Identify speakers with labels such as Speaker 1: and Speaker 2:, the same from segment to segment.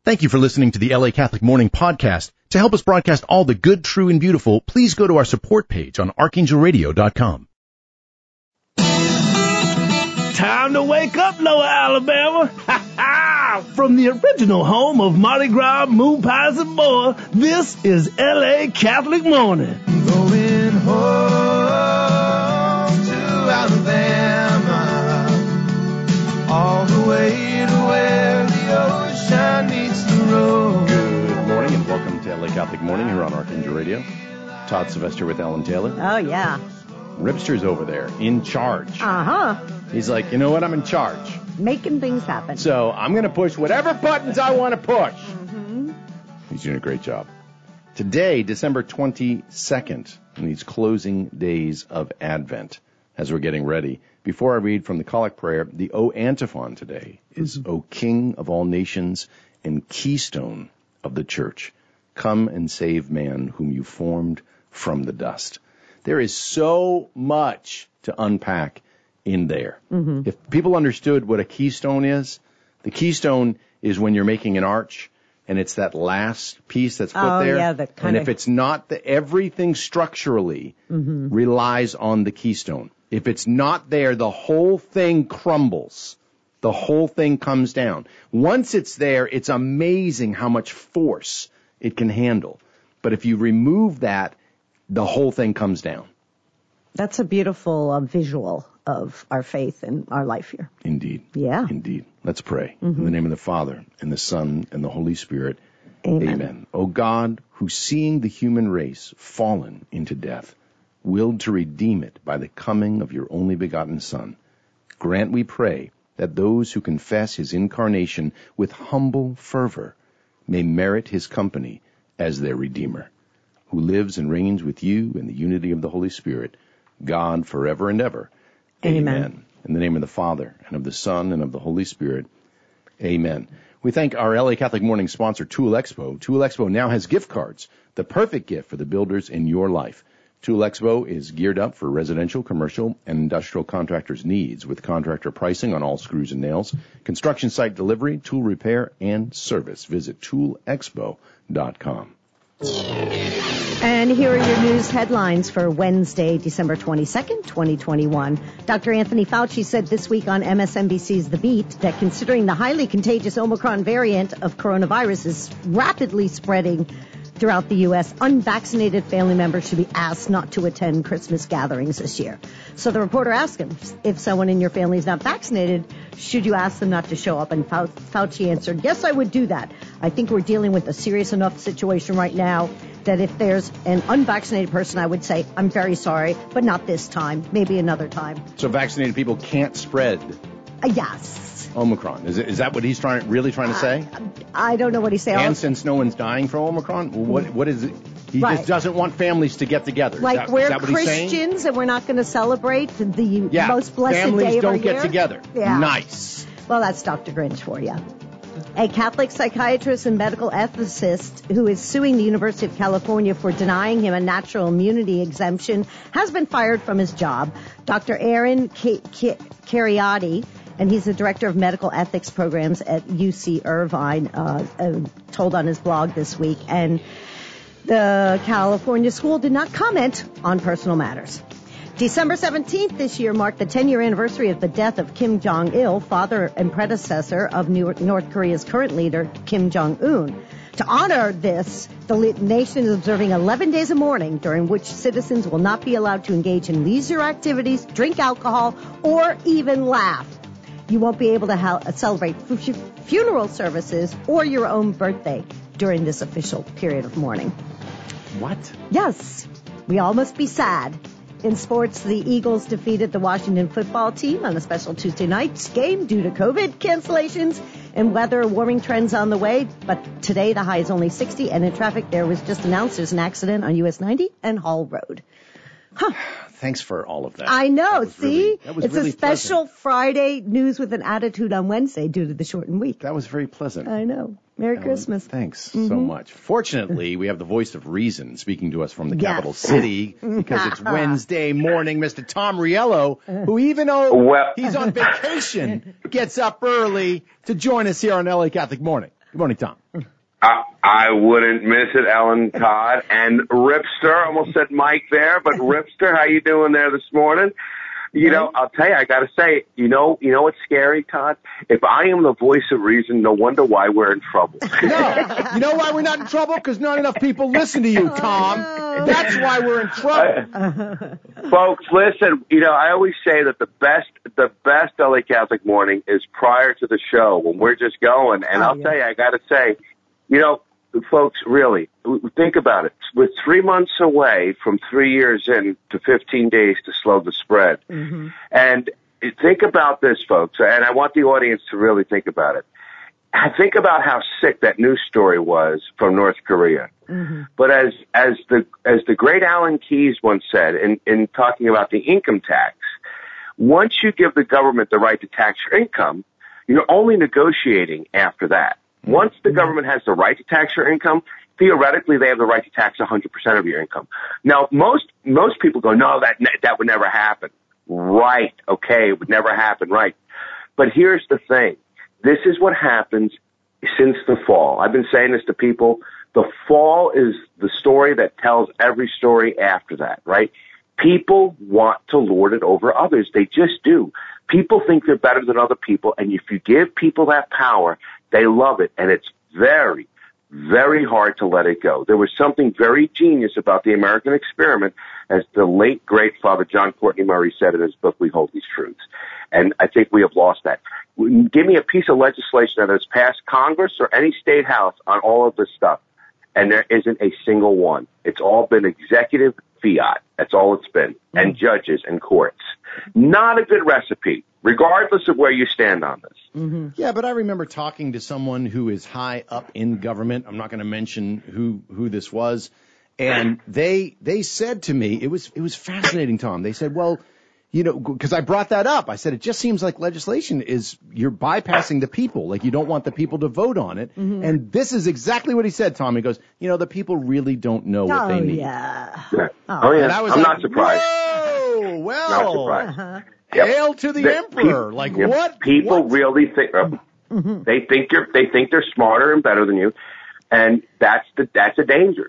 Speaker 1: Thank you for listening to the LA Catholic Morning Podcast. To help us broadcast all the good, true, and beautiful, please go to our support page on archangelradio.com.
Speaker 2: Time to wake up, Lower Alabama. Ha ha! From the original home of Mardi Gras, moon pies, and more, this is LA Catholic Morning.
Speaker 3: Going home to Alabama, all the way to where the ocean meets the road.
Speaker 4: Good morning and welcome to LA Catholic Morning here on Archangel Radio. Todd Sylvester with Alan Taylor.
Speaker 5: Oh, yeah.
Speaker 4: Ribster's over there, in charge.
Speaker 5: Uh-huh.
Speaker 4: He's like, you know what, I'm in charge.
Speaker 5: Making things happen.
Speaker 4: So I'm going to push whatever buttons I want to push. Mm-hmm. He's doing a great job. Today, December 22nd, in these closing days of Advent, as we're getting ready. Before I read from the Collect Prayer, the O antiphon today is, O King of all nations and keystone of the church, come and save man whom you formed from the dust. There is so much to unpack in there. Mm-hmm. If people understood what a keystone is, the keystone is when you're making an arch, and it's that last piece that's put there.
Speaker 5: Yeah,
Speaker 4: and if it's not, everything structurally relies on the keystone. If it's not there, the whole thing crumbles. The whole thing comes down. Once it's there, it's amazing how much force it can handle. But if you remove that, the whole thing comes down.
Speaker 5: That's a beautiful visual of our faith and our life here.
Speaker 4: Indeed.
Speaker 5: Yeah.
Speaker 4: Indeed. Let's pray. In the name of the Father, and the Son, and the Holy Spirit.
Speaker 5: Amen.
Speaker 4: Amen. O God, who seeing the human race fallen into death, willed to redeem it by the coming of your only begotten Son, grant, we pray, that those who confess his incarnation with humble fervor may merit his company as their Redeemer, who lives and reigns with you in the unity of the Holy Spirit, God forever and ever. Amen. In the name of the Father, and of the Son, and of the Holy Spirit. Amen. We thank our LA Catholic Morning sponsor, Tool Expo. Tool Expo now has gift cards, the perfect gift for the builders in your life. Tool Expo is geared up for residential, commercial, and industrial contractors' needs with contractor pricing on all screws and nails, construction site delivery, tool repair, and service. Visit toolexpo.com.
Speaker 5: And here are your news headlines for Wednesday, December 22nd, 2021. Dr. Anthony Fauci said this week on MSNBC's The Beat that considering the highly contagious Omicron variant of coronavirus is rapidly spreading throughout the U.S., unvaccinated family members should be asked not to attend Christmas gatherings this year. So the reporter asked him, if someone in your family is not vaccinated, should you ask them not to show up? And Fauci answered, yes, I would do that. I think we're dealing with a serious enough situation right now that if there's an unvaccinated person, I would say, I'm very sorry, but not this time, maybe another time.
Speaker 4: So vaccinated people can't spread
Speaker 5: Yes.
Speaker 4: Omicron. Is that what he's really trying to say?
Speaker 5: I don't know what he's saying.
Speaker 4: And since no one's dying from Omicron, what is it? He just doesn't want families to get together.
Speaker 5: Like we're Christians and we're not going to celebrate the most blessed
Speaker 4: families
Speaker 5: day of our
Speaker 4: don't
Speaker 5: year.
Speaker 4: Get together.
Speaker 5: Yeah.
Speaker 4: Nice.
Speaker 5: Well, that's Dr. Grinch for you. A Catholic psychiatrist and medical ethicist who is suing the University of California for denying him a natural immunity exemption has been fired from his job. Dr. Aaron Cariotti, and he's the director of medical ethics programs at UC Irvine, told on his blog this week. And the California school did not comment on personal matters. December 17th this year marked the 10-year anniversary of the death of Kim Jong-il, father and predecessor of North Korea's current leader, Kim Jong-un. To honor this, the nation is observing 11 days of mourning during which citizens will not be allowed to engage in leisure activities, drink alcohol, or even laugh. You won't be able to celebrate funeral services or your own birthday during this official period of mourning.
Speaker 4: What?
Speaker 5: Yes. We all must be sad. In sports, the Eagles defeated the Washington football team on a special Tuesday night game due to COVID cancellations and weather warming trends on the way. But today, the high is only 60, and in traffic, there was just announced there's an accident on US 90 and Hall Road. Huh.
Speaker 4: Thanks for all of that.
Speaker 5: I know. See? It's
Speaker 4: really
Speaker 5: a special
Speaker 4: pleasant.
Speaker 5: Friday news with an attitude on Wednesday due to the shortened week.
Speaker 4: That was very pleasant.
Speaker 5: I know. Merry Christmas.
Speaker 4: Thanks so much. Fortunately, we have the voice of reason speaking to us from the capital city because it's Wednesday morning. Mr. Tom Riello, who even though he's on vacation, gets up early to join us here on LA Catholic Morning.
Speaker 1: Good morning, Tom.
Speaker 6: I wouldn't miss it, Ellen, Todd, and Ripster. Almost said Mike there, but Ripster, how you doing there this morning? You know, I'll tell you, I got to say, you know what's scary, Todd? If I am the voice of reason, no wonder why we're in trouble.
Speaker 1: No, you know why we're not in trouble? Because not enough people listen to you, Tom. That's why we're in trouble.
Speaker 6: Folks, listen, I always say that the best LA Catholic morning is prior to the show when we're just going. And I'll tell you, I got to say, folks, really, think about it. We're 3 months away from 3 years in to 15 days to slow the spread. Mm-hmm. And think about this, folks, and I want the audience to really think about it. Think about how sick that news story was from North Korea. Mm-hmm. But as the great Alan Keyes once said in talking about the income tax, once you give the government the right to tax your income, you're only negotiating after that. Once the government has the right to tax your income, theoretically they have the right to tax 100% of your income. Now, most people go, no, that would never happen. Right. Okay. It would never happen. Right. But here's the thing. This is what happens since the fall. I've been saying this to people. The fall is the story that tells every story after that, right? People want to lord it over others. They just do. People think they're better than other people, and if you give people that power, they love it, and it's very, very hard to let it go. There was something very genius about the American experiment, as the late, great Father John Courtney Murray said in his book, We Hold These Truths. And I think we have lost that. Give me a piece of legislation that has passed Congress or any state house on all of this stuff, and there isn't a single one. It's all been executive fiat. That's all it's been, and judges and courts. Not a good recipe, regardless of where you stand on this.
Speaker 1: Mm-hmm. Yeah, but I remember talking to someone who is high up in government. I'm not going to mention who this was, and they said to me, it was fascinating, Tom. They said, well, because I brought that up. I said, it just seems like legislation is, you're bypassing the people. Like, you don't want the people to vote on it. Mm-hmm. And this is exactly what he said, Tom. He goes, the people really don't know what they need.
Speaker 6: Yeah. And I was not surprised.
Speaker 1: Whoa, well.
Speaker 6: Not surprised.
Speaker 1: Uh-huh. Yep. Hail to the emperor. What?
Speaker 6: People really think, they think they're smarter and better than you. And that's a danger.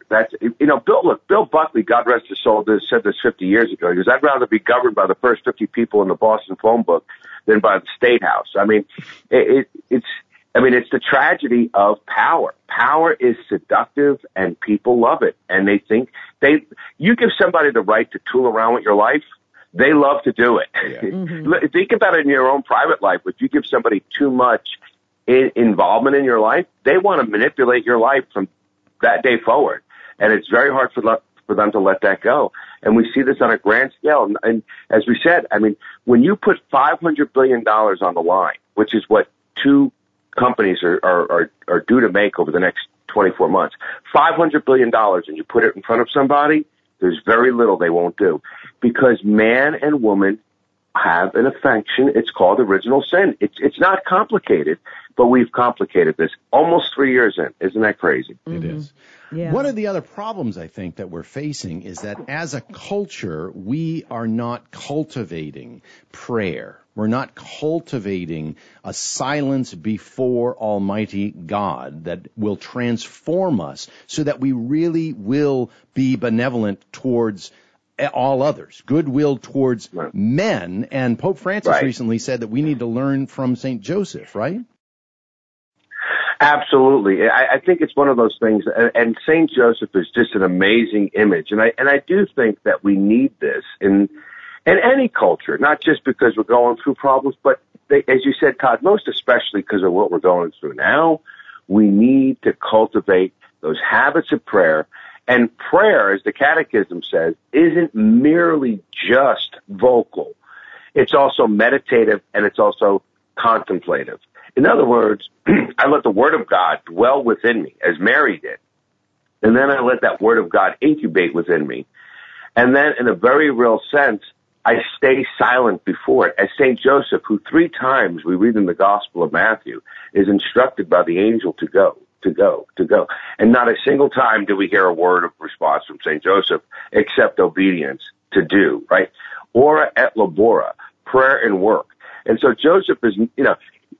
Speaker 6: Bill Buckley, God rest his soul, said this 50 years ago. He goes, I'd rather be governed by the first 50 people in the Boston phone book than by the State House. I mean, it's the tragedy of power. Power is seductive and people love it. And they think you give somebody the right to tool around with your life, they love to do it. Yeah. Mm-hmm. Think about it in your own private life. If you give somebody too much involvement in your life, they want to manipulate your life from that day forward. And it's very hard for them to let that go. And we see this on a grand scale. And as we said, when you put $500 billion on the line, which is what two companies are due to make over the next 24 months, $500 billion, and you put it in front of somebody, there's very little they won't do. Because man and woman have an affection. It's called original sin. It's not complicated, but we've complicated this almost 3 years in. Isn't that crazy?
Speaker 1: Mm-hmm. It is. Yeah. One of the other problems I think that we're facing is that as a culture, we are not cultivating prayer. We're not cultivating a silence before Almighty God that will transform us so that we really will be benevolent towards all others, goodwill towards men. And Pope Francis recently said that we need to learn from St. Joseph, right?
Speaker 6: Absolutely. I think it's one of those things, and St. Joseph is just an amazing image. And I do think that we need this in any culture, not just because we're going through problems, but as you said, Todd, most especially because of what we're going through now, we need to cultivate those habits of prayer. And prayer, as the Catechism says, isn't merely just vocal. It's also meditative and it's also contemplative. In other words, I let the Word of God dwell within me, as Mary did. And then I let that Word of God incubate within me. And then in a very real sense, I stay silent before it. As St. Joseph, who 3 times we read in the Gospel of Matthew, is instructed by the angel to go. And not a single time do we hear a word of response from St. Joseph except obedience to do, right? Ora et labora, prayer and work. And so Joseph is,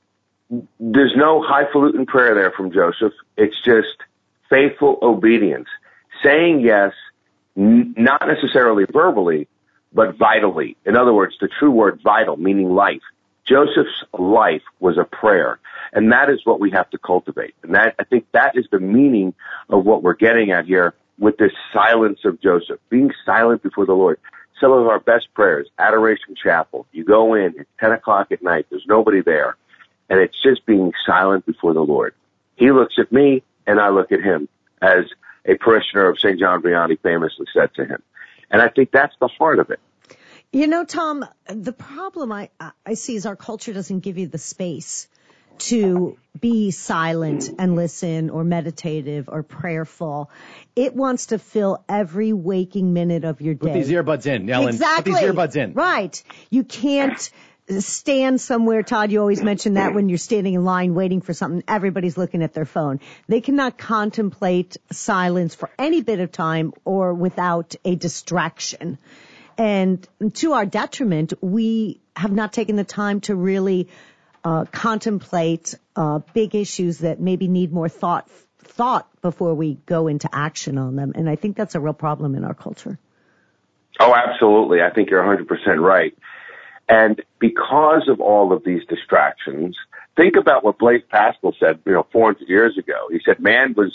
Speaker 6: there's no highfalutin prayer there from Joseph. It's just faithful obedience, saying yes, not necessarily verbally, but vitally. In other words, the true word vital, meaning life. Joseph's life was a prayer, and that is what we have to cultivate. And I think that is the meaning of what we're getting at here with this silence of Joseph, being silent before the Lord. Some of our best prayers, Adoration Chapel, you go in, it's 10 o'clock at night, there's nobody there, and it's just being silent before the Lord. He looks at me, and I look at him, as a parishioner of St. John Vianney famously said to him. And I think that's the heart of it.
Speaker 5: You know, Tom, the problem I see is our culture doesn't give you the space to be silent and listen or meditative or prayerful. It wants to fill every waking minute of your day.
Speaker 1: Put these earbuds in, Ellen.
Speaker 5: Exactly.
Speaker 1: Put these earbuds in.
Speaker 5: Right. You can't stand somewhere. Todd, you always mention that when you're standing in line waiting for something, everybody's looking at their phone. They cannot contemplate silence for any bit of time or without a distraction. And to our detriment, we have not taken the time to really contemplate big issues that maybe need more thought before we go into action on them. And I think that's a real problem in our culture.
Speaker 6: Oh, absolutely. I think you're 100% right. And because of all of these distractions, think about what Blaise Pascal said, 400 years ago. He said man was,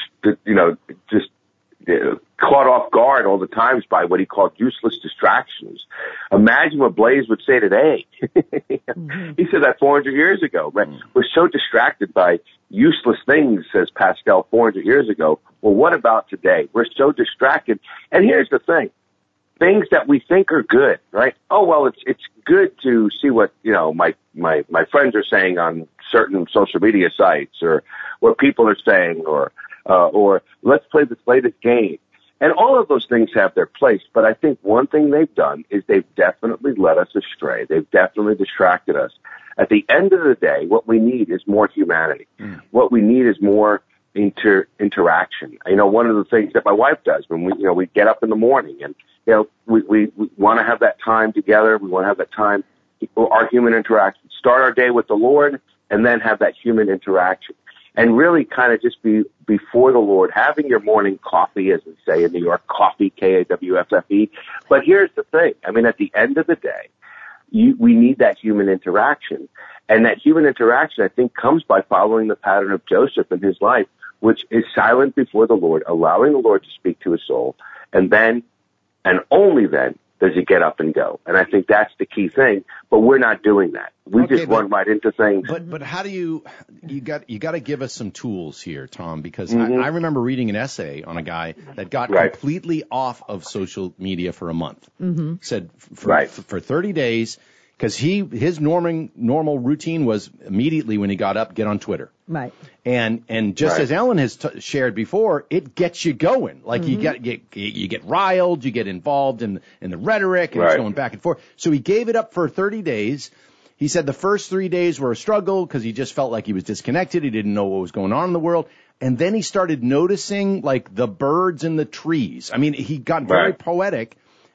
Speaker 6: just caught off guard all the times by what he called useless distractions. Imagine what Blaise would say today. Mm-hmm. He said that 400 years ago. Right? We're so distracted by useless things, says Pascal, 400 years ago. Well, what about today? We're so distracted. And here's the thing. Things that we think are good, right? Oh, well, it's good to see what, my friends are saying on certain social media sites, or what people are saying, or let's play this latest game. And all of those things have their place. But I think one thing they've done is they've definitely led us astray. They've definitely distracted us. At the end of the day, what we need is more humanity. What we need is more interaction. One of the things that my wife does when we get up in the morning, and we want to have that time together. We want to have that time, our human interaction. Start our day with the Lord, and then have that human interaction. And really kind of just be before the Lord, having your morning coffee, as we say in New York, coffee, Kawffe. But here's the thing. At the end of the day, we need that human interaction. And that human interaction, I think, comes by following the pattern of Joseph in his life, which is silent before the Lord, allowing the Lord to speak to his soul. And then, and only then, does he get up and go. And I think that's the key thing, but we're not doing that. We just run right into things.
Speaker 1: But how do you got to give us some tools here, Tom, because I remember reading an essay on a guy that got completely off of social media for a month. Mm-hmm. Said for 30 days, because his normal routine was immediately when he got up, get on Twitter.
Speaker 5: Right.
Speaker 1: And just as Ellen has shared before, it gets you going. Like you get riled, you get involved in the rhetoric, and it's going back and forth. So he gave it up for 30 days. He said the first 3 days were a struggle because he just felt like he was disconnected. He didn't know what was going on in the world. And then he started noticing like the birds in the trees. He got very poetic.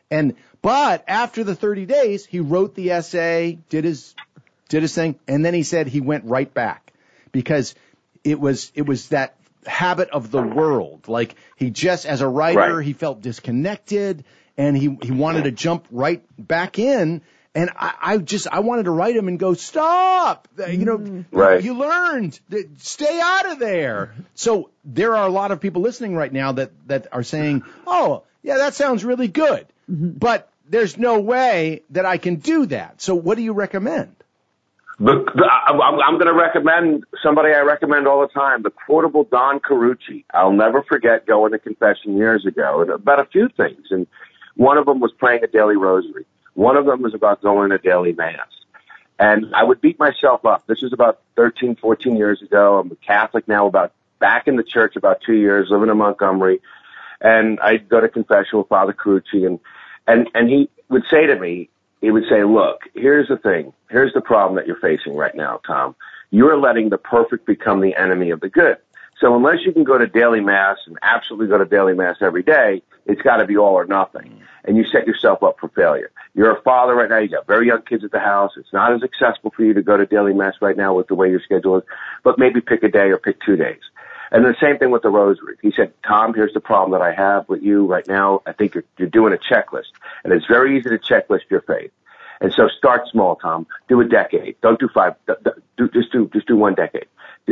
Speaker 1: But after the 30 days, he wrote the essay, did his thing, and then he said he went right back because it was that habit of the world. Like he just, as a writer, he felt disconnected and he wanted to jump right back in. And I wanted to write him and go, stop, you learned, stay out of there. So there are a lot of people listening right now that are saying, oh, yeah, that sounds really good. Mm-hmm. But there's no way that I can do that. So what do you recommend?
Speaker 6: I'm going to recommend somebody I recommend all the time, the quotable Don Carucci. I'll never forget going to confession years ago and about a few things. And one of them was praying a daily rosary. One of them was about going to daily mass. And I would beat myself up. This was about 13, 14 years ago. I'm a Catholic now, back in the church about 2 years, living in Montgomery. And I'd go to confession with Father Carucci, and he would say to me, look, here's the thing. Here's the problem that you're facing right now, Tom. You're letting the perfect become the enemy of the good. So unless you can go to daily mass and absolutely go to daily mass every day, it's got to be all or nothing. And you set yourself up for failure. You're a father right now. You got very young kids at the house. It's not as accessible for you to go to daily mass right now with the way your schedule is, but maybe pick a day or pick 2 days. And the same thing with the rosary. He said, Tom, here's the problem that I have with you right now. I think you're doing a checklist, and it's very easy to checklist your faith. And so start small, Tom. Do a decade. Don't do 5. Just do 1 decade.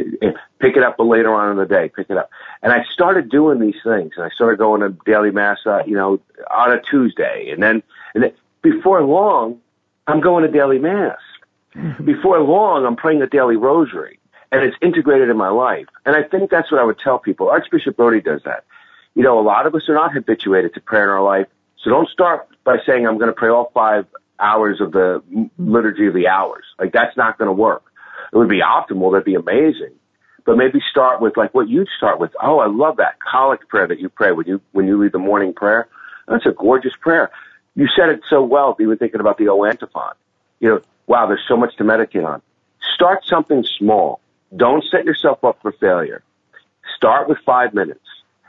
Speaker 6: Pick it up later on in the day. Pick it up. And I started doing these things, and I started going to daily mass, on a Tuesday, and then before long, I'm going to daily mass. Mm-hmm. Before long, I'm praying the daily rosary. And it's integrated in my life. And I think that's what I would tell people. Archbishop Brody does that. A lot of us are not habituated to prayer in our life. So don't start by saying, I'm going to pray all 5 hours of the liturgy of the hours. Like, that's not going to work. It would be optimal. That'd be amazing. But maybe start with like what you'd start with. Oh, I love that collect prayer that you pray when you lead the morning prayer. That's a gorgeous prayer. You said it so well, even thinking about the O antiphon. Wow, there's so much to meditate on. Start something small. Don't set yourself up for failure. Start with 5 minutes.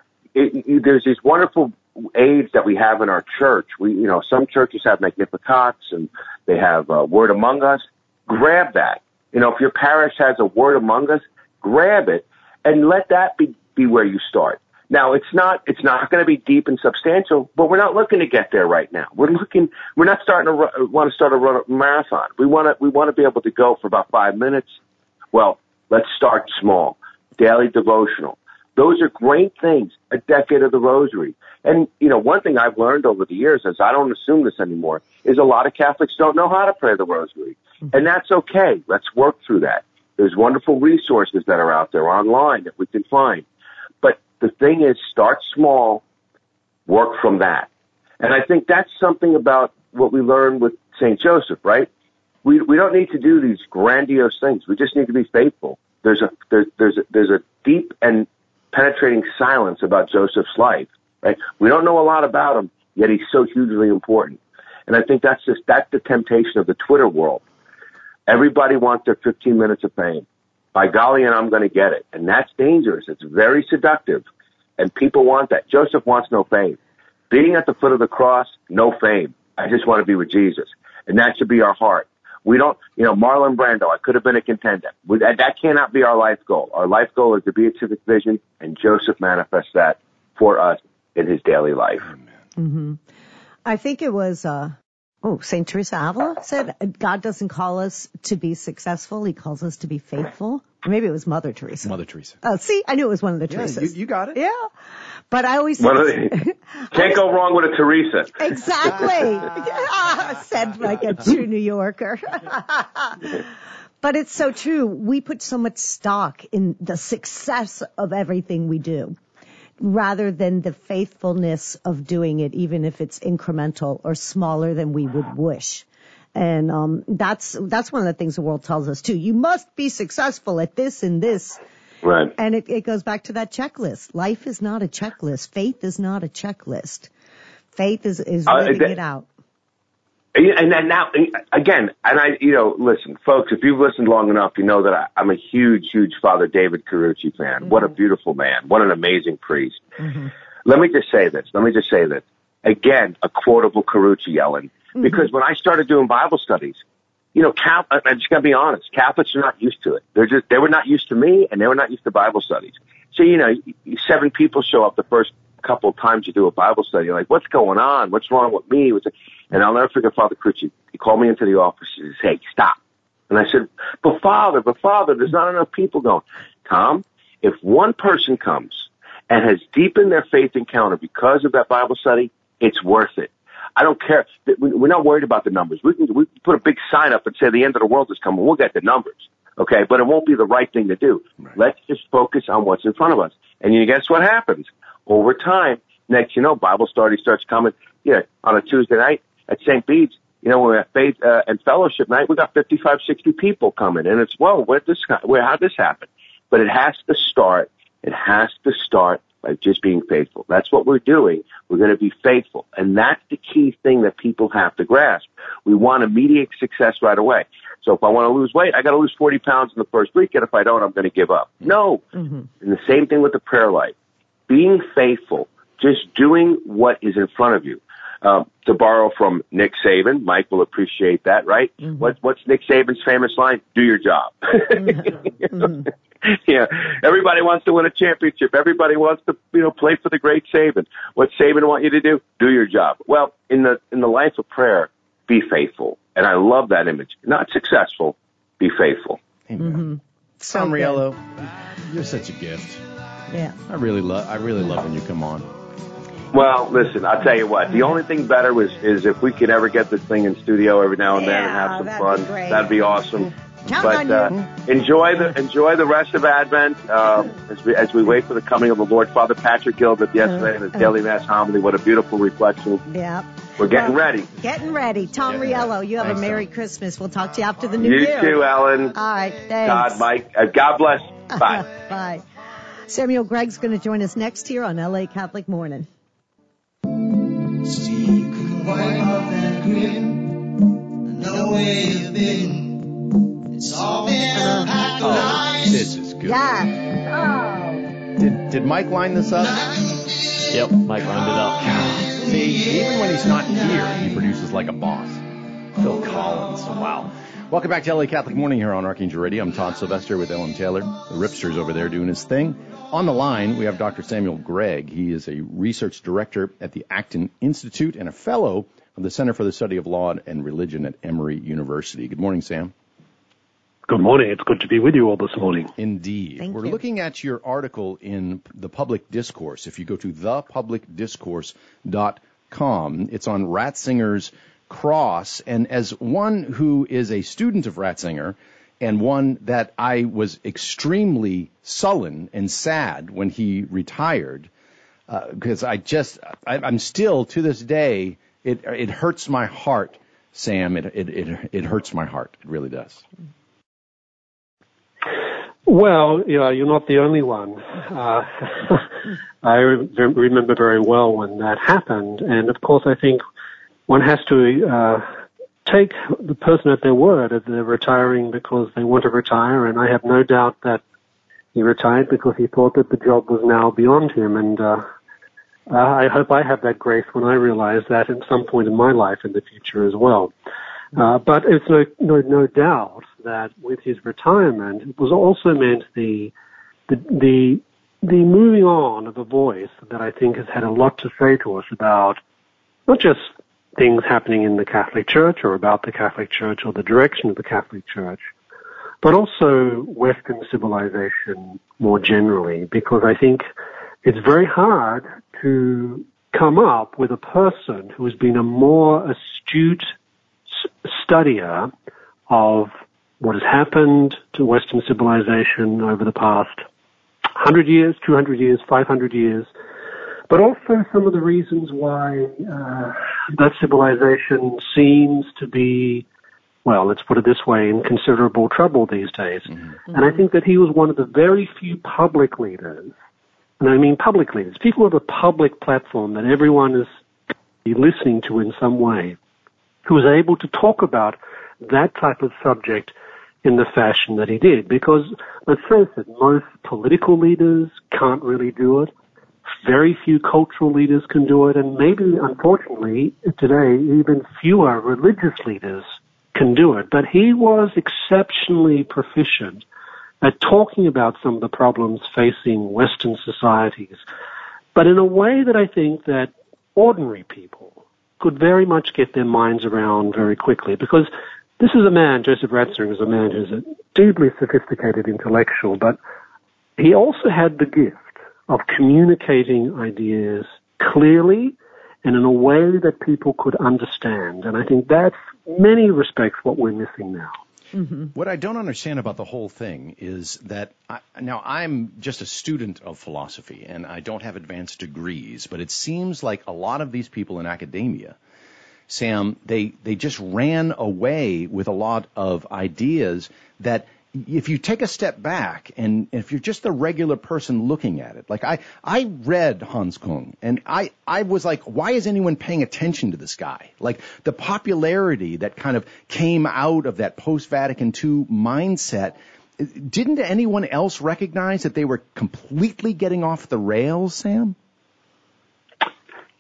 Speaker 6: There's these wonderful aids that we have in our church. Some churches have Magnificats and they have Word Among Us. Grab that. If your parish has a Word Among Us, grab it and let that be where you start. Now, it's not going to be deep and substantial, but we're not looking to get there right now. We're not starting to want to start a marathon. We want to be able to go for about 5 minutes. Well, let's start small. Daily devotional. Those are great things. A decade of the rosary. And, one thing I've learned over the years is I don't assume this anymore, is a lot of Catholics don't know how to pray the rosary. And that's okay. Let's work through that. There's wonderful resources that are out there online that we can find. But the thing is, start small, work from that. And I think that's something about what we learned with St. Joseph, right? We don't need to do these grandiose things. We just need to be faithful. There's a deep and penetrating silence about Joseph's life, right? We don't know a lot about him, yet he's so hugely important. And I think that's the temptation of the Twitter world. Everybody wants their 15 minutes of fame. By golly, and I'm going to get it. And that's dangerous. It's very seductive. And people want that. Joseph wants no fame. Being at the foot of the cross, no fame. I just want to be with Jesus. And that should be our heart. We don't, Marlon Brando, I could have been a contender. That cannot be our life goal. Our life goal is to be a civic vision, and Joseph manifests that for us in his daily life.
Speaker 5: Mm-hmm. I think it was, St. Teresa Avila said, God doesn't call us to be successful. He calls us to be faithful. Or maybe it was Mother Teresa.
Speaker 1: Mother Teresa.
Speaker 5: Oh, see, I knew it was one of the Teresas.
Speaker 1: You got it.
Speaker 5: Yeah. But I always
Speaker 6: can't go wrong with a Teresa.
Speaker 5: Exactly. Said like a true New Yorker. But it's so true. We put so much stock in the success of everything we do, rather than the faithfulness of doing it, even if it's incremental or smaller than we would wish. And that's one of the things the world tells us too. You must be successful at this and this.
Speaker 6: Right.
Speaker 5: And it goes back to that checklist. Life is not a checklist. Faith is not a checklist. Faith is living it out.
Speaker 6: And then now, again, listen, folks, if you've listened long enough, you know that I'm a huge, huge Father David Carucci fan. Mm-hmm. What a beautiful man. What an amazing priest. Mm-hmm. Let me just say this. Again, a quotable Carucci, Ellen. Mm-hmm. Because when I started doing Bible studies, I'm just going to be honest, Catholics are not used to it. They were not used to me, and they were not used to Bible studies. So, 7 people show up the first couple of times you do a Bible study. You're like, what's going on? What's wrong with me? And I'll never forget Father Carucci. He called me into the office and said, hey, stop. And I said, but Father, there's not enough people going. Tom, if one person comes and has deepened their faith encounter because of that Bible study, it's worth it. I don't care. We're not worried about the numbers. We can put a big sign up and say the end of the world is coming. We'll get the numbers. Okay. But it won't be the right thing to do. Right. Let's just focus on what's in front of us. And you guess what happens? Over time, next, Bible study starts coming. Yeah. On a Tuesday night at St. Bede's, when we have faith and fellowship night, we got 55, 60 people coming. And it's, how'd this happen? But it has to start by just being faithful. That's what we're doing. We're going to be faithful. And that's the key thing that people have to grasp. We want immediate success right away. So if I want to lose weight, I got to lose 40 pounds in the first week. And if I don't, I'm going to give up. No. Mm-hmm. And the same thing with the prayer life. Being faithful, just doing what is in front of you. To borrow from Nick Saban, Mike will appreciate that, right? Mm-hmm. What's Nick Saban's famous line? Do your job. Mm-hmm. Yeah, everybody wants to win a championship. Everybody wants to, play for the great Saban. What Saban want you to do? Do your job. Well, in the life of prayer, be faithful. And I love that image. Not successful, be faithful.
Speaker 1: Amen. Mm-hmm. Tom Riello, you're such a gift.
Speaker 5: Yeah.
Speaker 1: I really love when you come on.
Speaker 6: Well, listen, I'll tell you what. The only thing better is if we could ever get this thing in studio every now and then and have some fun. That'd be awesome. Enjoy the rest of Advent as we wait for the coming of the Lord. Father Patrick Gilbert yesterday in his daily mass homily. What a beautiful reflection.
Speaker 5: Yeah.
Speaker 6: We're getting ready.
Speaker 5: Getting ready. Tom Riello, you have a Merry Christmas. We'll talk to you after the New Year.
Speaker 6: You too, Ellen.
Speaker 5: All right, thanks.
Speaker 6: God bless. Bye.
Speaker 5: Bye. Samuel Gregg's going to join us next here on LA Catholic Morning.
Speaker 3: See, you can wipe off that grin. I know where you've been. It's all been a pack of lies.
Speaker 1: This is good.
Speaker 5: Yeah.
Speaker 1: Oh. Did Mike line this up?
Speaker 7: Yep, Mike lined it up.
Speaker 1: See, even when he's not here, he produces like a boss. Phil Collins. Wow. Welcome back to LA Catholic Morning here on Archangel Radio. I'm Todd Sylvester with Ellen Taylor. The Ripster's over there doing his thing. On the line, we have Dr. Samuel Gregg. He is a research director at the Acton Institute and a fellow of the Center for the Study of Law and Religion at Emory University. Good morning, Sam.
Speaker 8: Good morning. It's good to be with you all this morning.
Speaker 1: Indeed. We're looking at your article in The Public Discourse. If you go to thepublicdiscourse.com, it's on Ratzinger's cross. And as one who is a student of Ratzinger, and one that I was extremely sullen and sad when he retired, because I'm still, to this day, it hurts my heart, Sam. It hurts my heart. It really does.
Speaker 8: Well, you're not the only one. I remember very well when that happened. And, of course, I think one has to take the person at their word that they're retiring because they want to retire, and I have no doubt that he retired because he thought that the job was now beyond him, and I hope I have that grace when I realize that at some point in my life in the future as well. But it's no doubt that with his retirement, it was also meant the moving on of a voice that I think has had a lot to say to us about not just things happening in the Catholic Church or about the Catholic Church or the direction of the Catholic Church, but also Western civilization more generally, because I think it's very hard to come up with a person who has been a more astute studier of what has happened to Western civilization over the past 100 years, 200 years, 500 years, but also some of the reasons why that civilization seems to be, well, let's put it this way, in considerable trouble these days. Mm-hmm. And I think that he was one of the very few public leaders, and I mean public leaders, people with a public platform that everyone is listening to in some way, who was able to talk about that type of subject in the fashion that he did. Because, let's face it, most political leaders can't really do it. Very few cultural leaders can do it, and maybe, unfortunately, today, even fewer religious leaders can do it. But he was exceptionally proficient at talking about some of the problems facing Western societies, but in a way that I think that ordinary people could very much get their minds around very quickly, because this is a man, Joseph Ratzinger is a man who's a deeply sophisticated intellectual, but he also had the gift of communicating ideas clearly and in a way that people could understand. And I think that's, in many respects, what we're missing now.
Speaker 1: Mm-hmm. What I don't understand about the whole thing is that I'm just a student of philosophy and I don't have advanced degrees, but it seems like a lot of these people in academia, Sam, they just ran away with a lot of ideas that if you take a step back and if you're just a regular person looking at it, like I read Hans Kung and I was like, why is anyone paying attention to this guy? Like the popularity that kind of came out of that post-Vatican II mindset, didn't anyone else recognize that they were completely getting off the rails, Sam?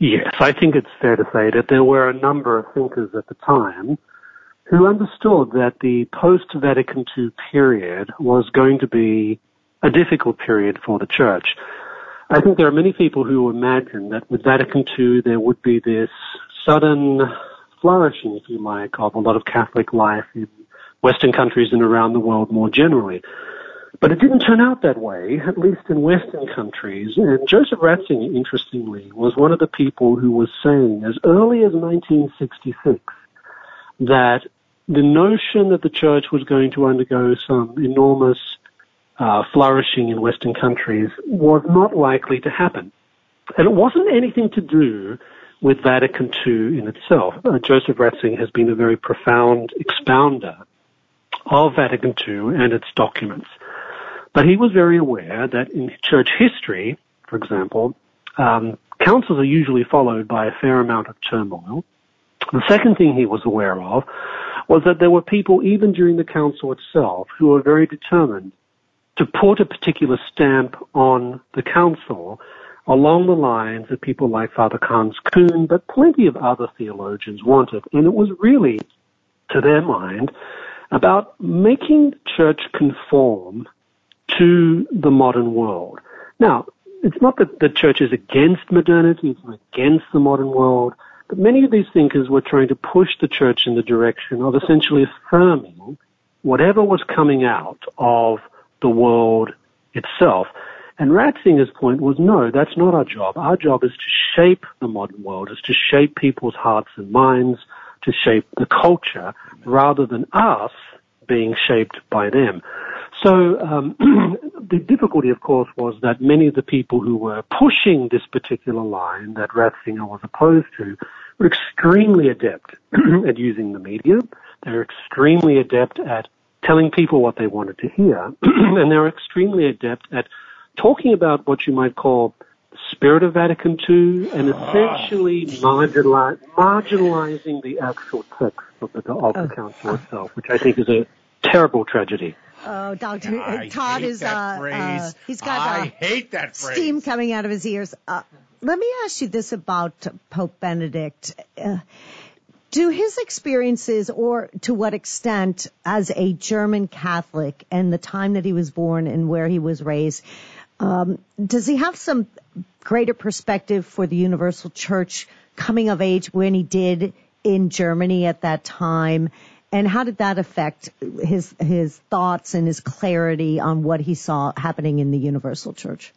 Speaker 8: Yes, I think it's fair to say that there were a number of thinkers at the time who understood that the post-Vatican II period was going to be a difficult period for the Church. I think there are many people who imagine that with Vatican II there would be this sudden flourishing, if you like, of a lot of Catholic life in Western countries and around the world more generally. But it didn't turn out that way, at least in Western countries. And Joseph Ratzinger, interestingly, was one of the people who was saying as early as 1966 that the notion that the Church was going to undergo some enormous flourishing in Western countries was not likely to happen. And it wasn't anything to do with Vatican II in itself. Joseph Ratzinger has been a very profound expounder of Vatican II and its documents. But he was very aware that in church history, for example, councils are usually followed by a fair amount of turmoil. The second thing he was aware of was that there were people, even during the council itself, who were very determined to put a particular stamp on the council along the lines that people like Father Hans Kuhn, but plenty of other theologians wanted. And it was really, to their mind, about making the church conform to the modern world. Now, it's not that the church is against modernity, it's not against the modern world, but many of these thinkers were trying to push the church in the direction of essentially affirming whatever was coming out of the world itself. And Ratzinger's point was, no, that's not our job. Our job is to shape the modern world, is to shape people's hearts and minds, to shape the culture, rather than us being shaped by them. So the difficulty, of course, was that many of the people who were pushing this particular line that Ratzinger was opposed to were extremely adept at using the media. They're extremely adept at telling people what they wanted to hear, and they're extremely adept at talking about what you might call the spirit of Vatican II and essentially marginalizing the actual text of the council itself, which I think is a terrible tragedy.
Speaker 5: Oh, Dr. Todd is, he's got
Speaker 1: hate that phrase.
Speaker 5: Steam coming out of his ears. Let me ask you this about Pope Benedict. Do his experiences, or to what extent, as a German Catholic and the time that he was born and where he was raised, does he have some greater perspective for the Universal Church coming of age when he did in Germany at that time? And how did that affect his thoughts and his clarity on what he saw happening in the Universal Church?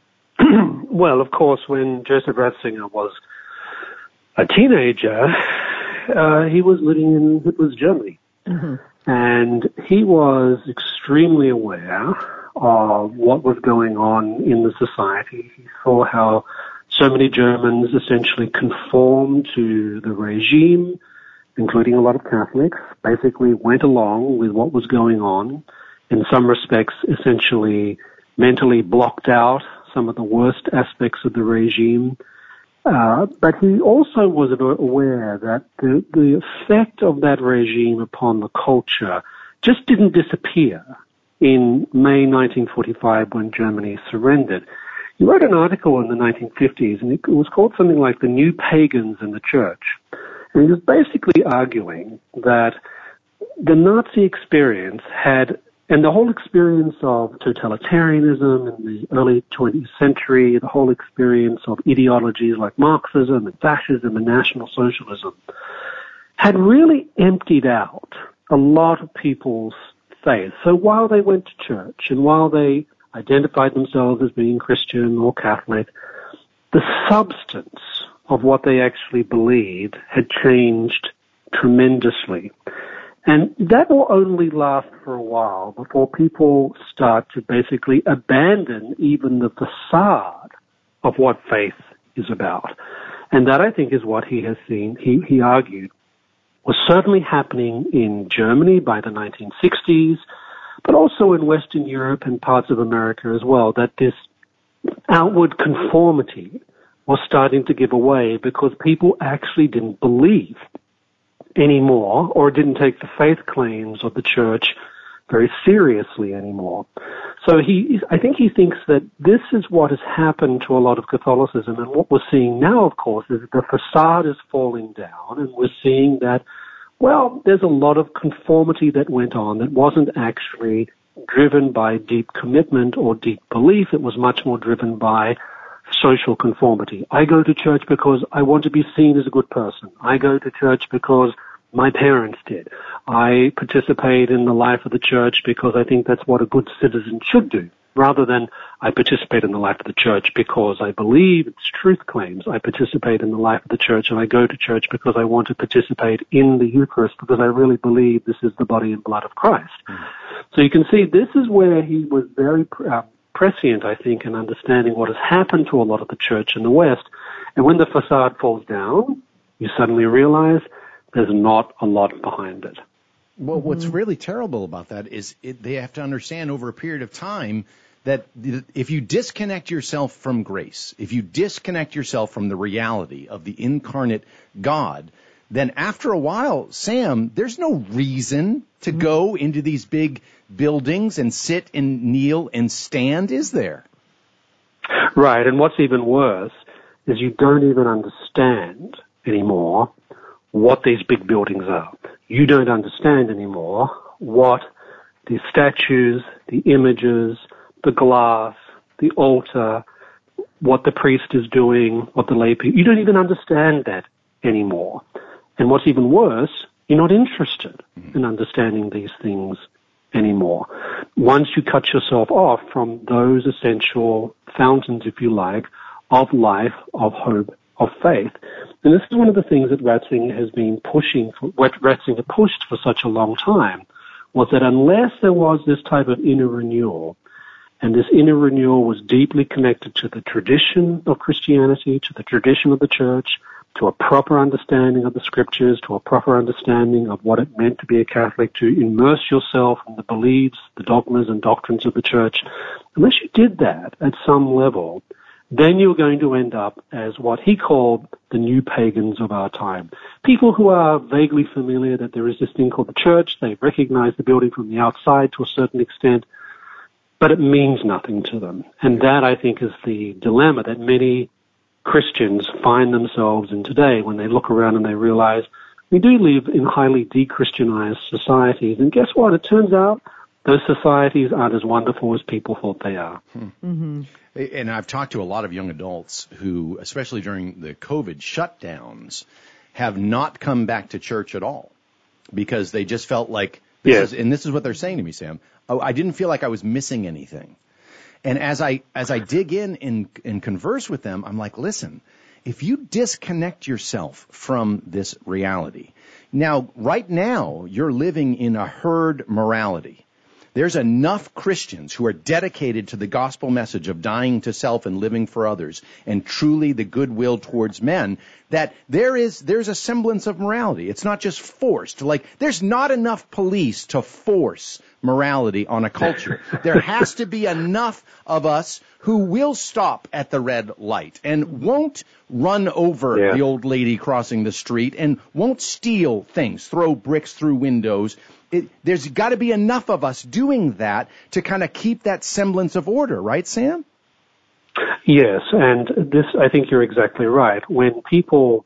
Speaker 8: Well, of course, when Joseph Ratzinger was a teenager, he was living in Germany. Mm-hmm. And he was extremely aware of what was going on in the society. He saw how so many Germans essentially conformed to the regime, including a lot of Catholics, basically went along with what was going on, in some respects essentially mentally blocked out some of the worst aspects of the regime. But he also was aware that the effect of that regime upon the culture just didn't disappear in May 1945 when Germany surrendered. He wrote an article in the 1950s, and it was called something like The New Pagans in the Church. And he was basically arguing that the Nazi experience had, and the whole experience of totalitarianism in the early 20th century, the whole experience of ideologies like Marxism and fascism and National Socialism, had really emptied out a lot of people's faith. So while they went to church and while they identified themselves as being Christian or Catholic, the substance of what they actually believed had changed tremendously. And that will only last for a while before people start to basically abandon even the facade of what faith is about. And that, I think, is what he has seen, he argued, was certainly happening in Germany by the 1960s, but also in Western Europe and parts of America as well, that this outward conformity was starting to give away because people actually didn't believe anymore, or didn't take the faith claims of the church very seriously anymore. So I think he thinks that this is what has happened to a lot of Catholicism, and what we're seeing now, of course, is that the facade is falling down, and we're seeing that, well, there's a lot of conformity that went on that wasn't actually driven by deep commitment or deep belief. It was much more driven by social conformity. I go to church because I want to be seen as a good person. I go to church because my parents did. I participate in the life of the church because I think that's what a good citizen should do, rather than I participate in the life of the church because I believe its truth claims. I participate in the life of the church, and I go to church because I want to participate in the Eucharist because I really believe this is the body and blood of Christ. So you can see this is where he was very prescient, I think, in understanding what has happened to a lot of the church in the West. And when the facade falls down, you suddenly realize there's not a lot behind it.
Speaker 1: Well, what's really terrible about that is they have to understand over a period of time that if you disconnect yourself from grace, if you disconnect yourself from the reality of the incarnate God, then after a while, Sam, there's no reason to go into these big buildings and sit and kneel and stand, is there?
Speaker 8: Right, and what's even worse is you don't even understand anymore what these big buildings are. You don't understand anymore what the statues, the images, the glass, the altar, what the priest is doing, what the lay people, you don't even understand that anymore. And what's even worse, you're not interested in understanding these things anymore. Once you cut yourself off from those essential fountains, if you like, of life, of hope, of faith. And this is one of the things that Ratzinger has been pushing, what Ratzinger pushed for such a long time, was that unless there was this type of inner renewal, and this inner renewal was deeply connected to the tradition of Christianity, to the tradition of the church, to a proper understanding of the scriptures, to a proper understanding of what it meant to be a Catholic, to immerse yourself in the beliefs, the dogmas and doctrines of the church, unless you did that at some level, then you're going to end up as what he called the new pagans of our time. People who are vaguely familiar that there is this thing called the church, they recognize the building from the outside to a certain extent, but it means nothing to them. And that, I think, is the dilemma that many Christians find themselves in today when they look around and they realize we do live in highly de-Christianized societies. And guess what? It turns out those societies aren't as wonderful as people thought they are.
Speaker 1: Mm-hmm. And I've talked to a lot of young adults who, especially during the COVID shutdowns, have not come back to church at all because they just felt like, this is what they're saying to me, Sam, I didn't feel like I was missing anything. And as I dig in and converse with them, I'm like, listen, if you disconnect yourself from this reality, now, right now, you're living in a herd morality. There's enough Christians who are dedicated to the gospel message of dying to self and living for others and truly the goodwill towards men that there's a semblance of morality. It's not just forced. Like, there's not enough police to force morality on a culture. There has to be enough of us who will stop at the red light and won't run over the old lady crossing the street and won't steal things, throw bricks through windows. There's got to be enough of us doing that to kind of keep that semblance of order, right, Sam?
Speaker 8: Yes, and this, I think you're exactly right. When people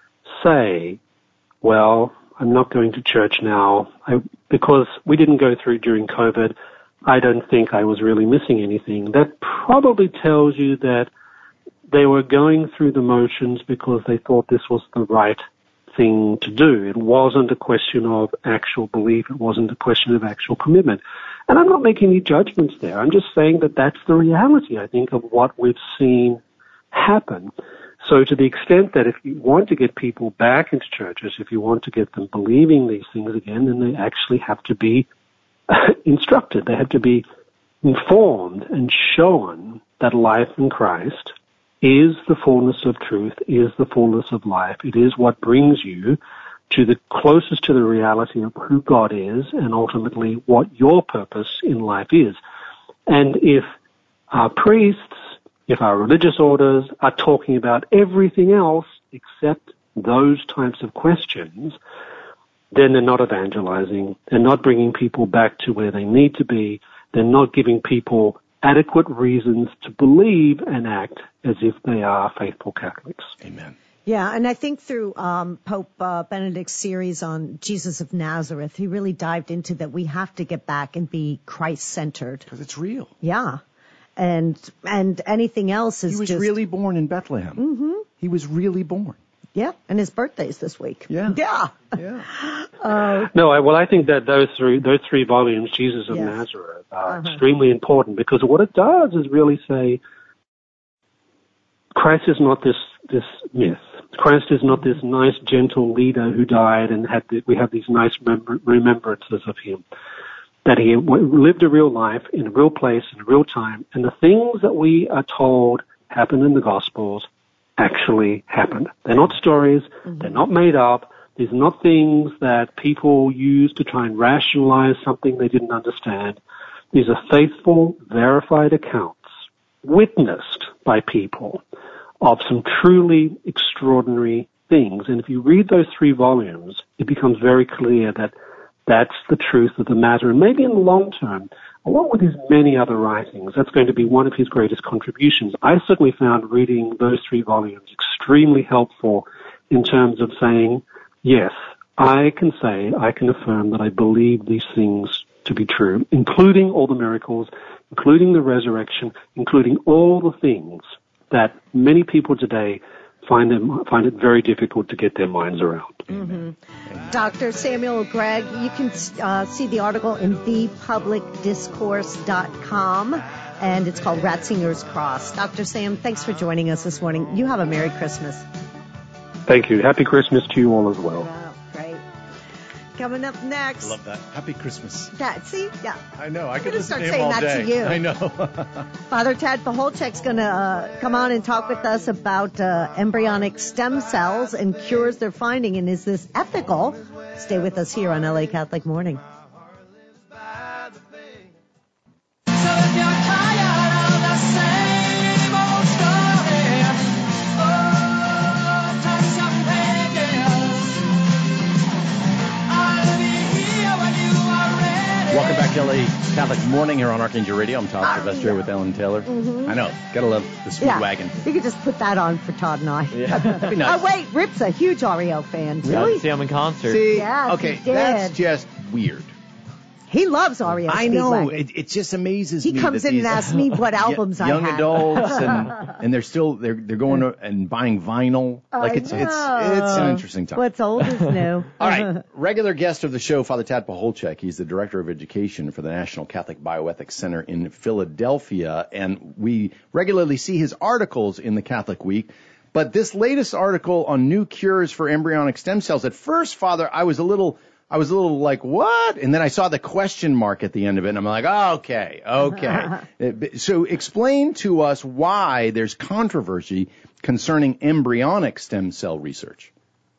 Speaker 8: say, well, I'm not going to church now because we didn't go through during COVID, I don't think I was really missing anything. That probably tells you that they were going through the motions because they thought this was the right thing to do. It wasn't a question of actual belief. It wasn't a question of actual commitment. And I'm not making any judgments there. I'm just saying that that's the reality, I think, of what we've seen happen. So to the extent that if you want to get people back into churches, if you want to get them believing these things again, then they actually have to be instructed. They have to be informed and shown that life in Christ is the fullness of truth, is the fullness of life. It is what brings you to the closest to the reality of who God is and ultimately what your purpose in life is. And if our priests, if our religious orders are talking about everything else except those types of questions, then they're not evangelizing. They're not bringing people back to where they need to be. they're not giving people adequate reasons to believe and act as if they are faithful Catholics.
Speaker 1: Amen.
Speaker 5: Yeah, and I think through Pope Benedict's series on Jesus of Nazareth, he really dived into that we have to get back and be Christ-centered.
Speaker 1: Because it's real.
Speaker 5: Yeah. And anything else is
Speaker 1: He was
Speaker 5: just...
Speaker 1: really born in Bethlehem.
Speaker 5: Mm-hmm.
Speaker 1: He was really born.
Speaker 5: Yeah, and his birthday's this week.
Speaker 1: Yeah.
Speaker 5: Yeah.
Speaker 8: I think that those three volumes, Jesus of Nazareth, are extremely important, because what it does is really say Christ is not this myth. Christ is not this nice, gentle leader who died and we have these nice remembrances of him. That he lived a real life in a real place in a real time, and the things that we are told happen in the Gospels actually happened. They're not stories. Mm-hmm. They're not made up. These are not things that people use to try and rationalize something they didn't understand. These are faithful, verified accounts, witnessed by people, of some truly extraordinary things. And if you read those three volumes, it becomes very clear that that's the truth of the matter. And maybe in the long term, along with his many other writings, that's going to be one of his greatest contributions. I certainly found reading those three volumes extremely helpful in terms of saying, yes, I can affirm that I believe these things to be true, including all the miracles, including the resurrection, including all the things that many people today find it very difficult to get their minds around.
Speaker 5: Mm-hmm. Dr. Samuel Gregg, you can see the article in thepublicdiscourse.com, and it's called Ratzinger's Cross. Dr. Sam, thanks for joining us this morning. You have a Merry Christmas.
Speaker 8: Thank you. Happy Christmas to you all as well.
Speaker 5: Wow, great. Coming up next.
Speaker 1: I love that. Happy Christmas.
Speaker 5: Yeah.
Speaker 1: I know. I could
Speaker 5: listen
Speaker 1: to him all day.
Speaker 5: Start saying that to you.
Speaker 1: I know.
Speaker 5: Father Tad Pacholczyk's going to come on and talk with us about embryonic stem cells and cures they're finding, and is this ethical? Stay with us here on LA Catholic Morning.
Speaker 1: Welcome back to LA Catholic Morning here on Archangel Radio. I'm Todd Sylvester with Ellen Taylor.
Speaker 5: Mm-hmm.
Speaker 1: I know. Gotta love the Speedwagon.
Speaker 5: You could just put that on for Todd and I.
Speaker 1: Yeah, that'd be nice.
Speaker 5: Oh, wait. Rip's a huge REO fan. Really?
Speaker 7: See him in concert.
Speaker 1: See?
Speaker 5: Yes,
Speaker 1: okay,
Speaker 5: he did.
Speaker 1: that's just weird.
Speaker 5: He loves REO
Speaker 1: I know.
Speaker 5: Speedwagon.
Speaker 1: It just amazes me.
Speaker 5: He comes in and asks me what albums I have.
Speaker 1: Young adults, and they're going and buying vinyl. Like it's an interesting time.
Speaker 5: What's old is new.
Speaker 1: All right. Regular guest of the show, Father Tad Pacholczyk. He's the Director of Education for the National Catholic Bioethics Center in Philadelphia, and we regularly see his articles in the Catholic Week. But this latest article on new cures for embryonic stem cells, at first, Father, I was a little like, what? And then I saw the question mark at the end of it, and I'm like, oh, okay. So explain to us why there's controversy concerning embryonic stem cell research.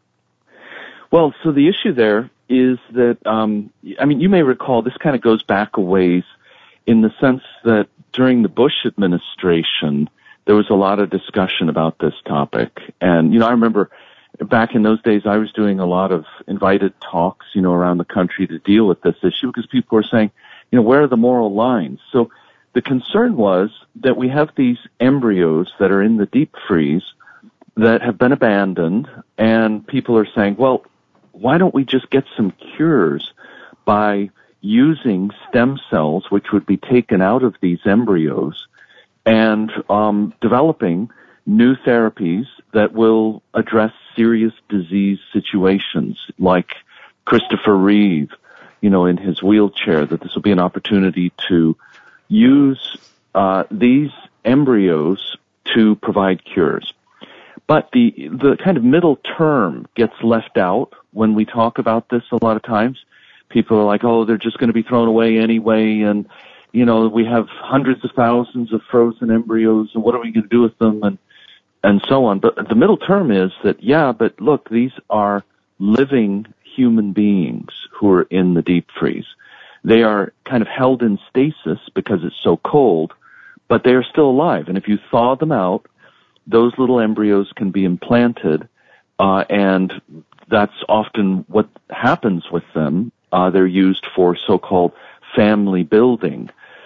Speaker 9: Well, so the issue there is that, you may recall this kind of goes back a ways in the sense that during the Bush administration, there was a lot of discussion about this topic. And, I remember back in those days, I was doing a lot of invited talks, around the country to deal with this issue because people were saying, where are the moral lines? So the concern was that we have these embryos that are in the deep freeze that have been abandoned, and people are saying, well, why don't we just get some cures by using stem cells, which would be taken out of these embryos, and developing new therapies that will address serious disease situations, like Christopher Reeve, in his wheelchair, that this will be an opportunity to use these embryos to provide cures. But the kind of middle term gets left out when we talk about this a lot of times. People are like, oh, they're just going to be thrown away anyway, and, we have hundreds of thousands of frozen embryos, and what are we going to do with them, and so on. But the middle term is that, but look, these are living human beings who are in the deep freeze. They are kind of held in stasis because it's so cold, but they are still alive. And if you thaw them out, those little embryos can be implanted, and that's often what happens with them. They're used for so-called family building.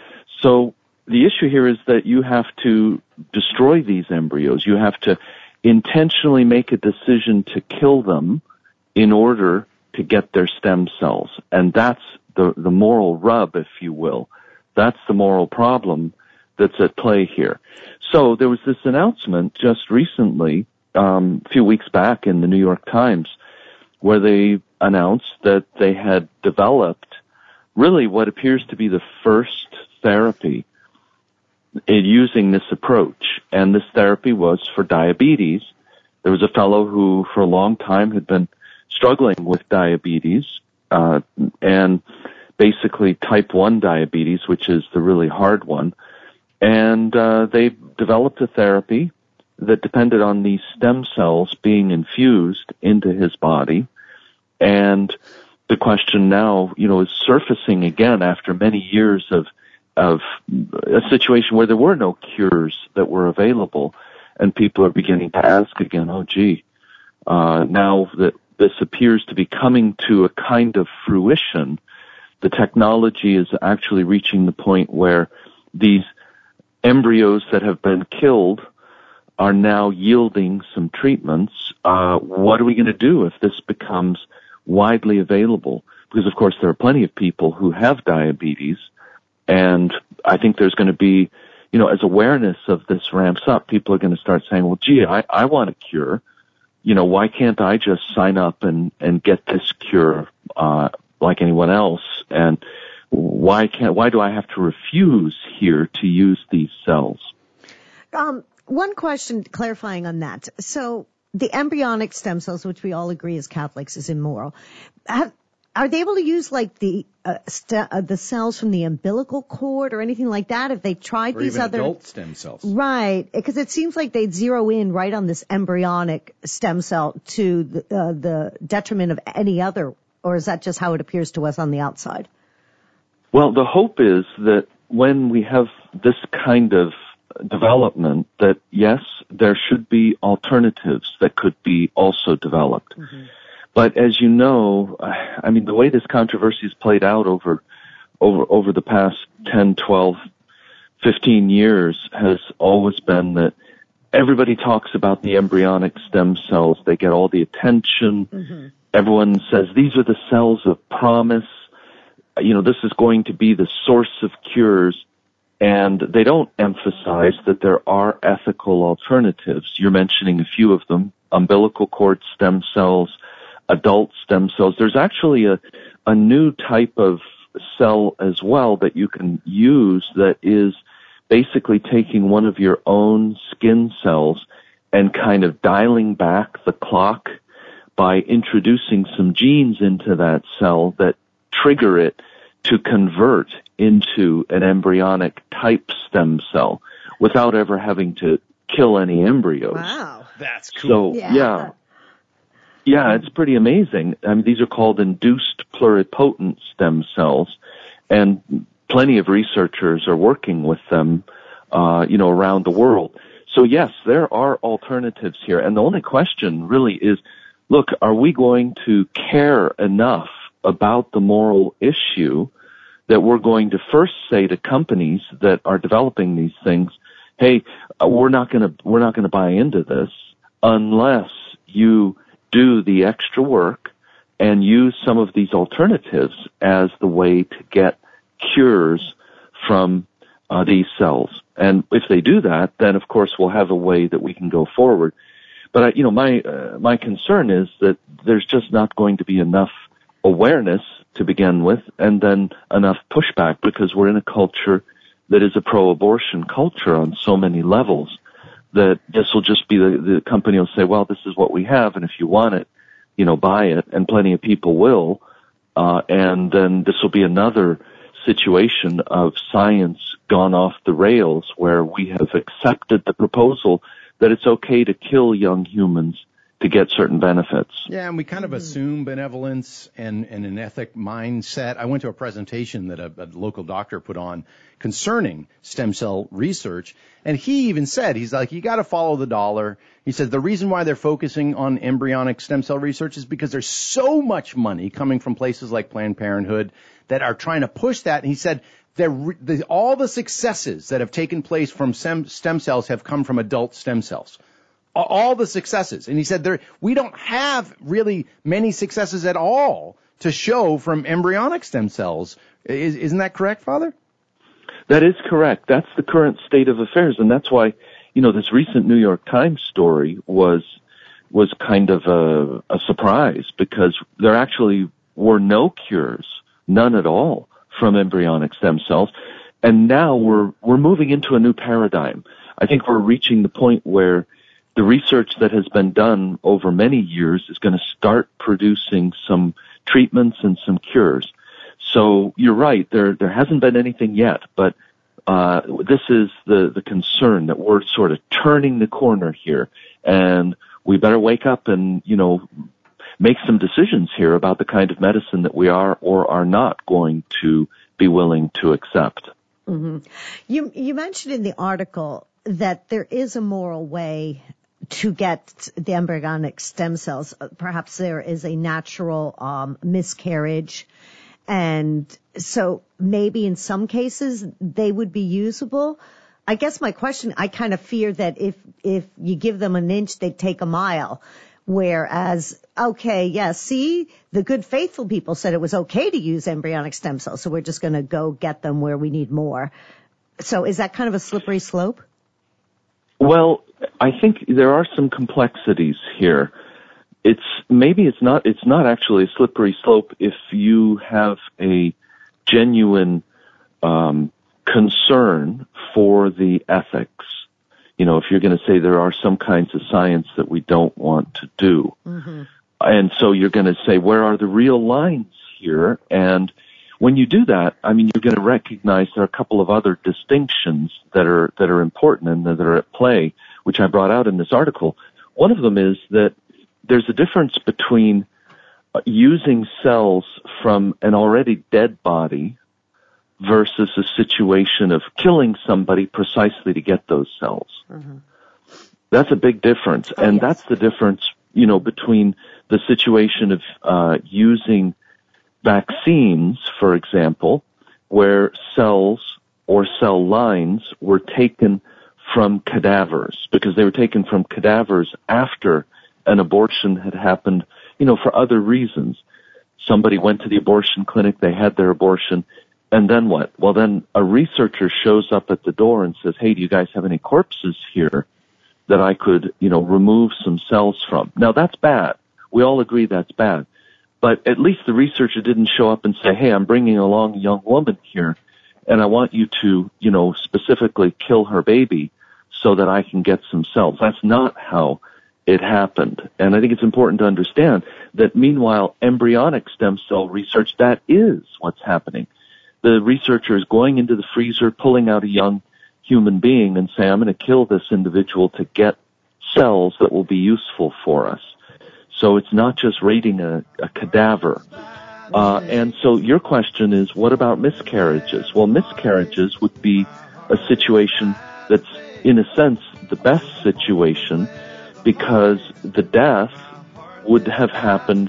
Speaker 9: So the issue here is that you have to destroy these embryos. You have to intentionally make a decision to kill them in order to get their stem cells. And that's the moral rub, if you will. That's the moral problem that's at play here. So there was this announcement just recently, a few weeks back in the New York Times, where they announced that they had developed really what appears to be the first therapy using this approach. And this therapy was for diabetes. There was a fellow who for a long time had been struggling with diabetes, and basically type 1 diabetes, which is the really hard one. And they developed a therapy that depended on these stem cells being infused into his body. And the question now, is surfacing again after many years of a situation where there were no cures that were available, and people are beginning to ask again, now that this appears to be coming to a kind of fruition, the technology is actually reaching the point where these embryos that have been killed are now yielding some treatments. What are we going to do if this becomes widely available? Because, of course, there are plenty of people who have diabetes, and I think there's going to be, as awareness of this ramps up, people are going to start saying, well, gee, I want a cure. Why can't I just sign up and get this cure like anyone else? And why do I have to refuse here to use these cells?
Speaker 5: One question clarifying on that. So the embryonic stem cells, which we all agree as Catholics is immoral, are they able to use like the cells from the umbilical cord or anything like that? If they tried
Speaker 1: or
Speaker 5: these
Speaker 1: even
Speaker 5: other
Speaker 1: adult stem cells,
Speaker 5: right? Because it seems like they'd zero in right on this embryonic stem cell to the detriment of any other, or is that just how it appears to us on the outside?
Speaker 9: Well, the hope is that when we have this kind of development, that yes, there should be alternatives that could be also developed. Mm-hmm. But as you know, the way this controversy has played out over the past 10, 12, 15 years has always been that everybody talks about the embryonic stem cells. They get all the attention. Mm-hmm. Everyone says these are the cells of promise. This is going to be the source of cures. And they don't emphasize that there are ethical alternatives. You're mentioning a few of them: umbilical cord stem cells, adult stem cells. There's actually a new type of cell as well that you can use that is basically taking one of your own skin cells and kind of dialing back the clock by introducing some genes into that cell that trigger it to convert into an embryonic type stem cell without ever having to kill any embryos.
Speaker 5: Wow.
Speaker 1: That's cool.
Speaker 9: So, yeah, it's pretty amazing. These are called induced pluripotent stem cells, and plenty of researchers are working with them, around the world. So yes, there are alternatives here. And the only question really is, look, are we going to care enough about the moral issue that we're going to first say to companies that are developing these things, hey, we're not going to buy into this unless you do the extra work and use some of these alternatives as the way to get cures from these cells. And if they do that, then of course we'll have a way that we can go forward. But my concern is that there's just not going to be enough awareness to begin with, and then enough pushback, because we're in a culture that is a pro-abortion culture on so many levels, that this will just be the company will say, well, this is what we have, and if you want it, buy it, and plenty of people will, and then this will be another situation of science gone off the rails, where we have accepted the proposal that it's okay to kill young humans to get certain benefits.
Speaker 1: Yeah, and we kind of assume benevolence and an ethic mindset. I went to a presentation that a local doctor put on concerning stem cell research, and he even said, he's like, you got to follow the dollar. He said the reason why they're focusing on embryonic stem cell research is because there's so much money coming from places like Planned Parenthood that are trying to push that. And he said all the successes that have taken place from stem cells have come from adult stem cells. All the successes. And he said we don't have really many successes at all to show from embryonic stem cells. Isn't that correct, Father?
Speaker 9: That is correct. That's the current state of affairs, and that's why, this recent New York Times story was kind of a surprise, because there actually were no cures, none at all, from embryonic stem cells. And now we're moving into a new paradigm. I think we're reaching the point where the research that has been done over many years is going to start producing some treatments and some cures. So you're right, there hasn't been anything yet, but this is the concern that we're sort of turning the corner here, and we better wake up and, make some decisions here about the kind of medicine that we are or are not going to be willing to accept.
Speaker 5: Mm-hmm. You mentioned in the article that there is a moral way to get the embryonic stem cells. Perhaps there is a natural miscarriage, and so maybe in some cases they would be usable. I guess my question, I kind of fear that if you give them an inch, they'd take a mile. Whereas, the good faithful people said it was okay to use embryonic stem cells, so we're just going to go get them where we need more. So is that kind of a slippery slope?
Speaker 9: Well, I think there are some complexities here. It's not actually a slippery slope if you have a genuine concern for the ethics. If you're going to say there are some kinds of science that we don't want to do. Mm-hmm. And so you're going to say, where are the real lines here? And when you do that, you're going to recognize there are a couple of other distinctions that are important and that are at play, which I brought out in this article. One of them is that there's a difference between using cells from an already dead body versus a situation of killing somebody precisely to get those cells. Mm-hmm. That's a big difference. And that's the difference, between the situation of using vaccines, for example, where cells or cell lines were taken from cadavers, because they were taken from cadavers after an abortion had happened, for other reasons. Somebody went to the abortion clinic, they had their abortion, and then what? Well, then a researcher shows up at the door and says, hey, do you guys have any corpses here that I could, remove some cells from? Now, that's bad. We all agree that's bad. But at least the researcher didn't show up and say, hey, I'm bringing along a young woman here, and I want you to, specifically kill her baby so that I can get some cells. That's not how it happened. And I think it's important to understand that, meanwhile, embryonic stem cell research, that is what's happening. The researcher is going into the freezer, pulling out a young human being and saying, I'm going to kill this individual to get cells that will be useful for us. So it's not just raiding a cadaver. And so your question is, what about miscarriages? Well, miscarriages would be a situation that's, in a sense, the best situation, because the death would have happened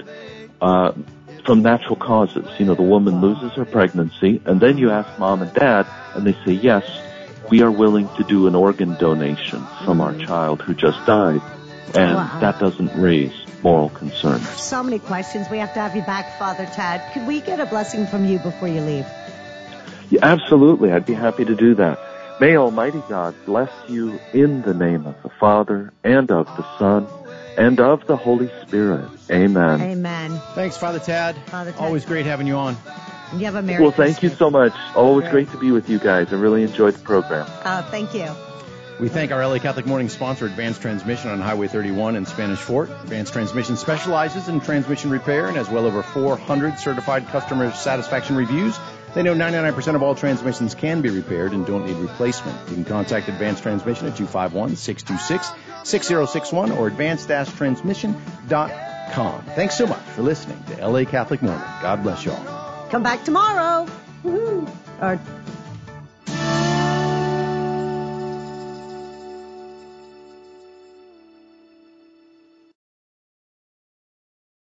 Speaker 9: from natural causes. The woman loses her pregnancy, and then you ask mom and dad, and they say, yes, we are willing to do an organ donation from our child who just died. And that doesn't raise moral concern.
Speaker 5: So many questions. We have to have you back, Father Tad. Could we get a blessing from you before you leave?
Speaker 9: Yeah, absolutely. I'd be happy to do that. May Almighty God bless you in the name of the Father, and of the Son, and of the Holy Spirit. Amen.
Speaker 5: Amen.
Speaker 1: Thanks, Father Tad.
Speaker 5: Father Tad.
Speaker 1: Always great having you on.
Speaker 5: You have a Merry Christmas.
Speaker 9: Thank you so much. Always great to be with you guys. I really enjoyed the program.
Speaker 5: Thank you.
Speaker 1: We thank our LA Catholic Morning sponsor, Advanced Transmission on Highway 31 in Spanish Fort. Advanced Transmission specializes in transmission repair and has well over 400 certified customer satisfaction reviews. They know 99% of all transmissions can be repaired and don't need replacement. You can contact Advanced Transmission at 251-626-6061 or advanced-transmission.com. Thanks so much for listening to LA Catholic Morning. God bless you all.
Speaker 5: Come back tomorrow. Woo-hoo. Or